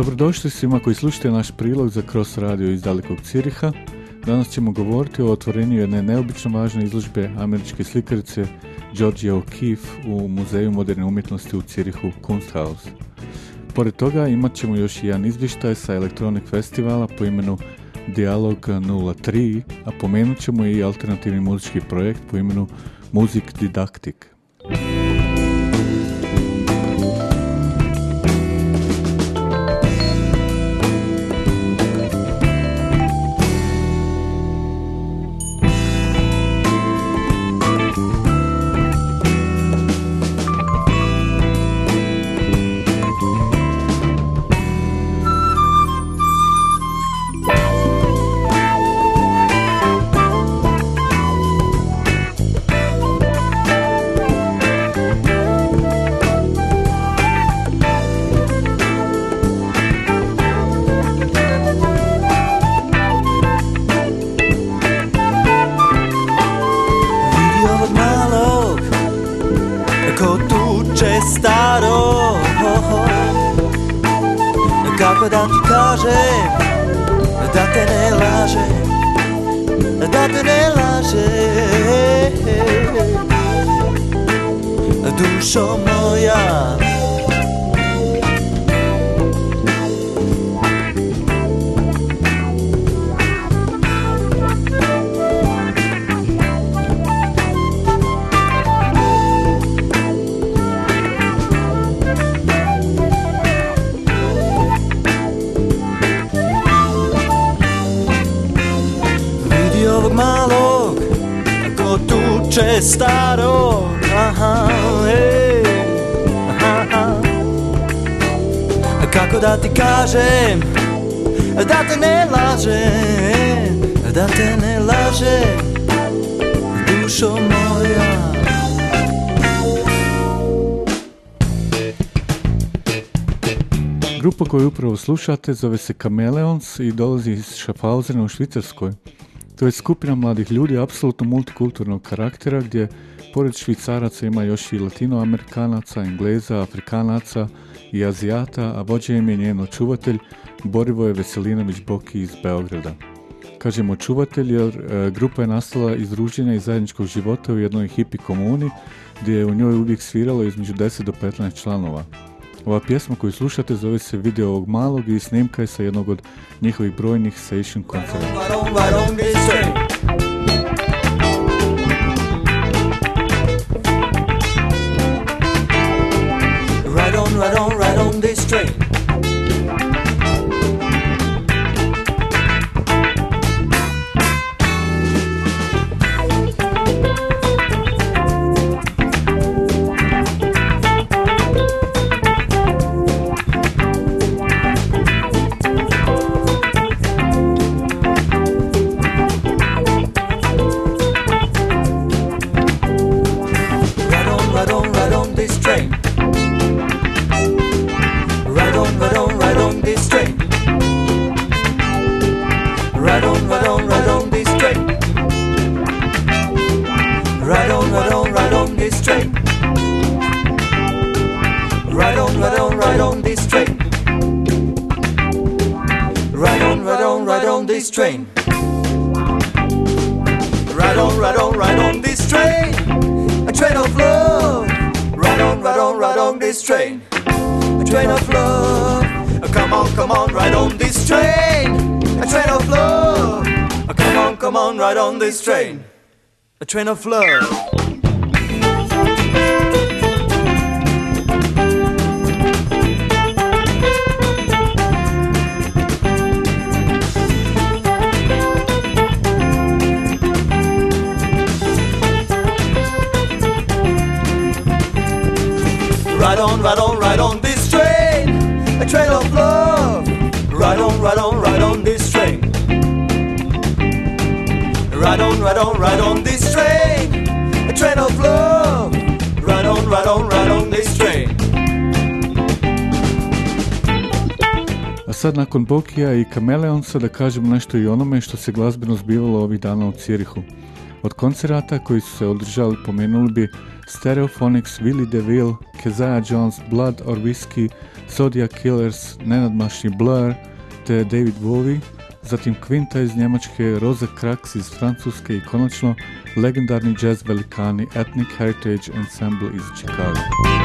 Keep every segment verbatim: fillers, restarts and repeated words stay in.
Dobrodošli svima koji slušate naš prilog za Cross Radio iz dalekog Ciriha. Danas ćemo govoriti o otvorenju jedne neobično važne izložbe američke slikarice Georgia O'Keeffe u Muzeju moderne umjetnosti u Cirihu Kunsthaus. Pored toga imat ćemo još jedan izvještaj sa Electronic festivala po imenu Dialog nula tri, a pomenut ćemo i alternativni muzički projekt po imenu Music Didactic. Kako da ti kažem, da te ne lažem, da te ne lažem, dušo moja. Malog, ko tuče starog, aha, ej, aha. Kako da ti kažem, da te ne lažem, da te ne lažem, dušo moja. Grupa koju upravo slušate zove se Chameleons i dolazi iz Schaffhausena u Švicarskoj. To je skupina mladih ljudi apsolutno multikulturnog karaktera gdje pored Švicaraca ima još i Latinoamerikanaca, Engleza, Afrikanaca i Azijata, a vođa im je njen očuvatelj Borivoje Veselinović-Boki iz Beograda. Kažemo očuvatelj jer e, grupa je nastala iz druženja i zajedničkog života u jednoj hipi komuni gdje je u njoj uvijek sviralo između deset do petnaest članova. Ova pjesma koju slušate zove se Video ovog malog i snimka je sa jednog od njihovih brojnih session koncerta. Right on, right on, right on this train. Train. Right on, right on, right on this train. A train of love. Right on, right on, right on this train. A train of love. Come on, come on, right on this train. A train of love. Come on, come on, right on this train. A train of love. Right on, right on, right on this train. A train of love. Right on, right on, right on this train. Right on, right on, right on this train. A train of love. Right on, right on, right on this train. A sad nakon Bokija i Chameleonsa da kažem nešto i onome što se glazbeno zbivalo ovih dana u Cirihu. Od koncerata koji su se održali pomenuli bi Stereophonics, Willie DeVille, Keziah Jones, Blood or Whiskey, Zodiac Killers, nenadmašni Blur te David Bowie, zatim Quinta iz Njemačke, Rosa Krax iz Francuske i konačno legendarni jazz velikani Ethnic Heritage Ensemble iz Chicago.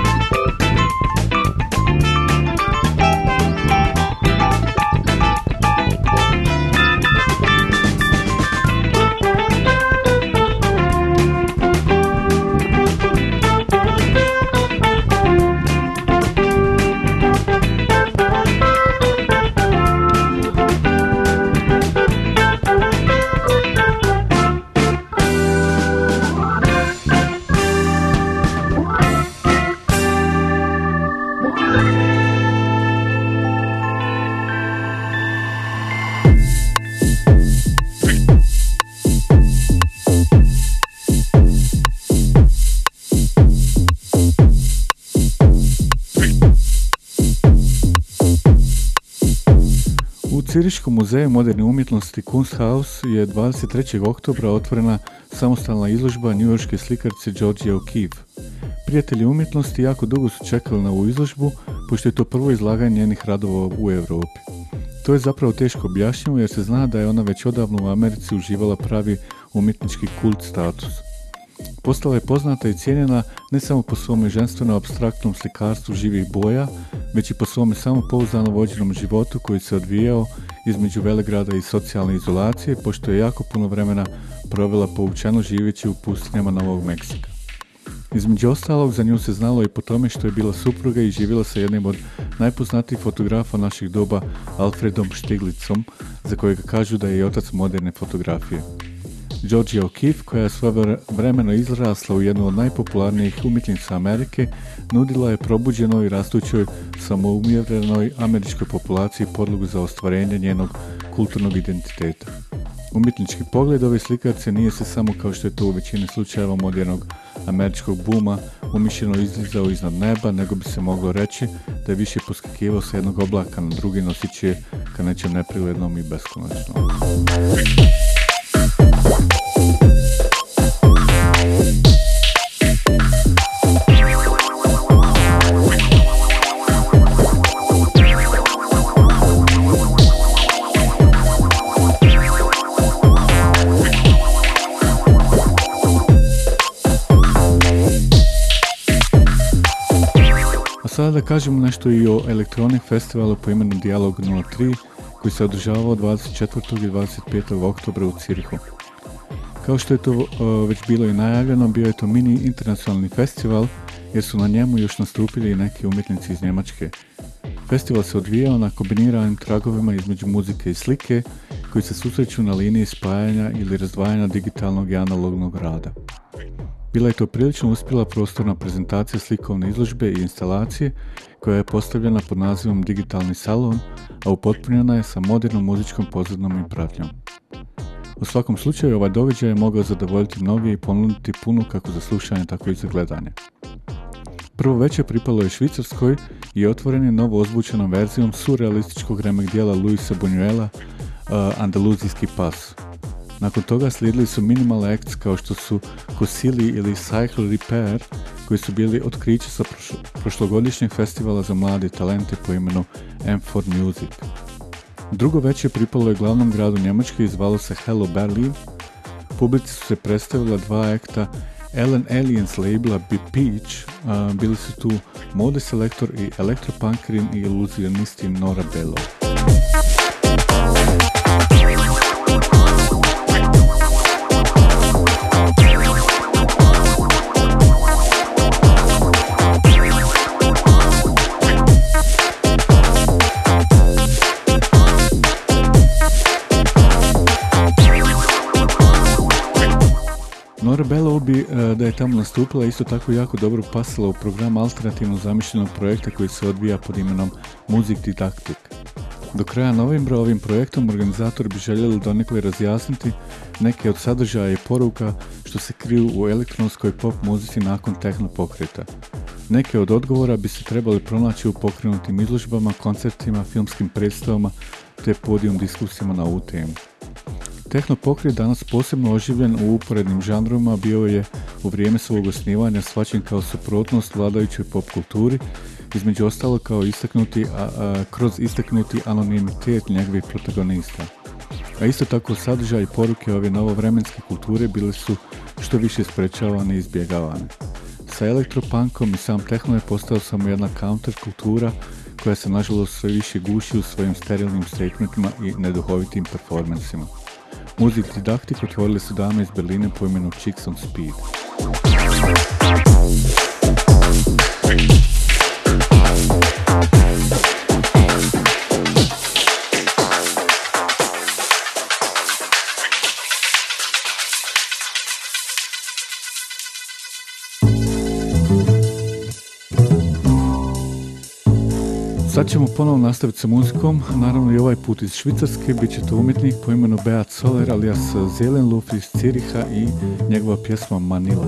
U Ciriškom muzeju moderne umjetnosti Kunsthaus je dvadeset trećeg oktobra otvorena samostalna izložba njujorške slikarice Georgia O'Keeffe. Prijatelji umjetnosti jako dugo su čekali na ovu izložbu, pošto je to prvo izlaganje njenih radova u Europi. To je zapravo teško objašnjivo jer se zna da je ona već odavno u Americi uživala pravi umjetnički kult status. Postala je poznata i cijenjena ne samo po svome ženstveno apstraktnom slikarstvu živih boja, već i po svome samopouzdano vođenom životu koji se odvijao između velegrada i socijalne izolacije, pošto je jako puno vremena provela poučeno živeći u pustinjama Novog Meksika. Između ostalog, za nju se znalo i po tome što je bila supruga i živjela sa jednim od najpoznatijih fotografa naših doba, Alfredom Stieglitzom, za kojega kažu da je i otac moderne fotografije. Georgia O'Keeffe, koja je svojevremeno izrasla u jednu od najpopularnijih umjetnica Amerike, nudila je probuđenoj i rastućoj samoumjerenoj američkoj populaciji podlogu za ostvarenje njenog kulturnog identiteta. Umjetnički pogled ove slikarce nije se samo, kao što je to u većini slučajeva modernog američkog buma, umišljeno izlizao iznad neba, nego bi se moglo reći da je više poskakivao sa jednog oblaka na drugi, noseći je ka nečem nepriglednom i beskonačnom. Sada da kažemo nešto i o Electronic Festivalu po imenu Dialog nula tri koji se održavao dvadeset četvrtog i dvadeset petog oktobra u Cirihu. Kao što je to uh, već bilo i najavljeno, bio je to mini internacionalni festival jer su na njemu još nastupili i neki umjetnici iz Njemačke. Festival se odvijao na kombiniranim tragovima između muzike i slike koji se susreću na liniji spajanja ili razdvajanja digitalnog i analognog rada. Bila je to prilično uspjela prostorna prezentacija slikovne izložbe i instalacije koja je postavljena pod nazivom Digitalni salon, a upotpunjena je sa modernom muzičkom pozadnom i pratnjom. U svakom slučaju ovaj događaj je mogao zadovoljiti mnoge i ponuditi puno kako za slušanje, tako i za gledanje. Prvo večer pripalo je Švicarskoj i otvoren je novo ozvučenom verzijom surrealističkog remek dijela Luisa Buñuela uh, Andaluzijski pas. Nakon toga slijedili su minimal acts kao što su Hosili ili Cycle Repair, koji su bili otkriće sa prošlo, prošlogodišnjeg festivala za mlade talente po imenu M četiri Music. Drugo večer pripalo je glavnom gradu Njemačke i zvalo se Hello Berlin. Publici su se predstavila dva akta Ellen Aliens labela Be Peach, uh, bili su tu mode selektor i elektropunkerin i iluzionistin Nora Bello. Nora Bello bi, da je tamo nastupila, isto tako jako dobro pasala u program alternativno zamišljenog projekta koji se odvija pod imenom Music Didactic. Do kraja novembra ovim projektom organizatori bi željeli donekle razjasniti neke od sadržaja i poruka što se kriju u elektronskoj pop muzici nakon techno pokreta. Neke od odgovora bi se trebali pronaći u pokrenutim izložbama, koncertima, filmskim predstavama te podijum diskusijama na ovu temu. Techno pokret danas posebno oživljen u uporednim žanrovima bio je u vrijeme svog osnivanja shvaćen kao suprotnost vladajućoj pop kulturi, između ostalo kao istaknuti, a, a, kroz istaknuti anonimitet njegovih protagonista. A isto tako sadržaj i poruke ove novovremenske kulture bile su što više sprečavane i izbjegavane. Sa elektropunkom i sam techno je postao samo jedna counterkultura koja se nažalost sve više guši u svojim sterilnim statementima i neduhovitim performansima. Muzik Didaktik otvorili su dame iz Berlina po imenu Chicks on Speed. Sad ćemo ponovno nastaviti sa muzikom, naravno i ovaj put iz Švicarske, bit će to umjetnik po imenu Beat Soler alias Zelenluf iz Ciriha i njegova pjesma Manila.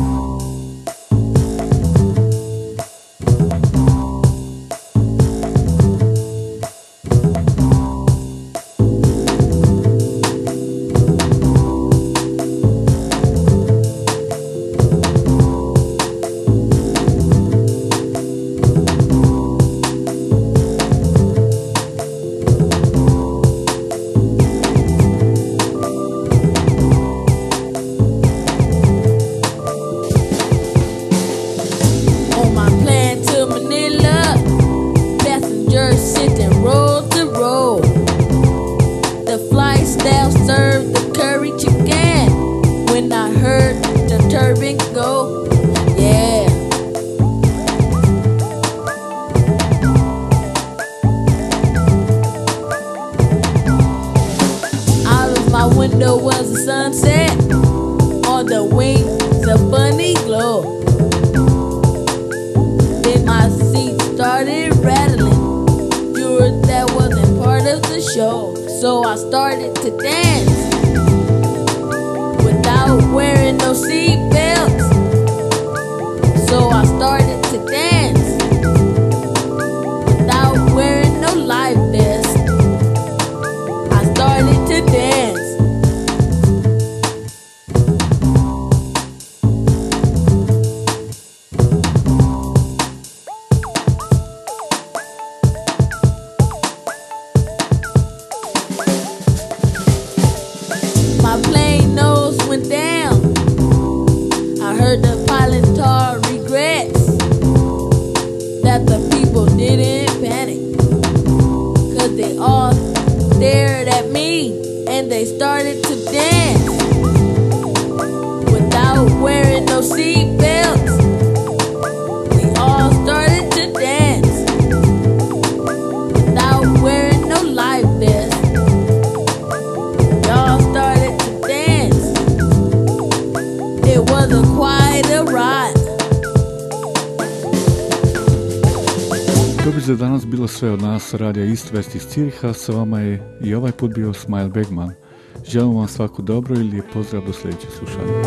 To bi za danas bilo sve od nas, radija East West iz Ciriha, sa vama je i ovaj put bio Smile Begman. Želim vam svako dobro i lijep pozdrav do sljedećeg slušanja.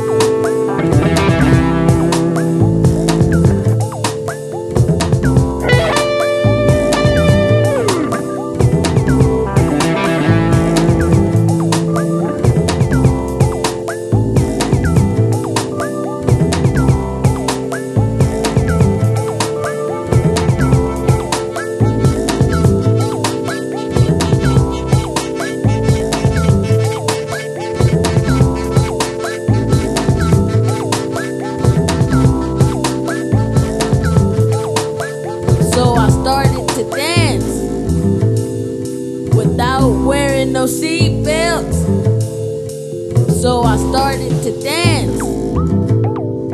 So I started to dance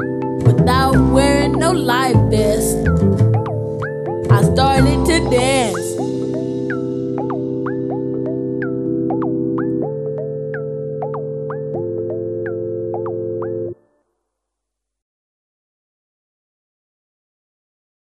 without wearing no life vest. I started to dance.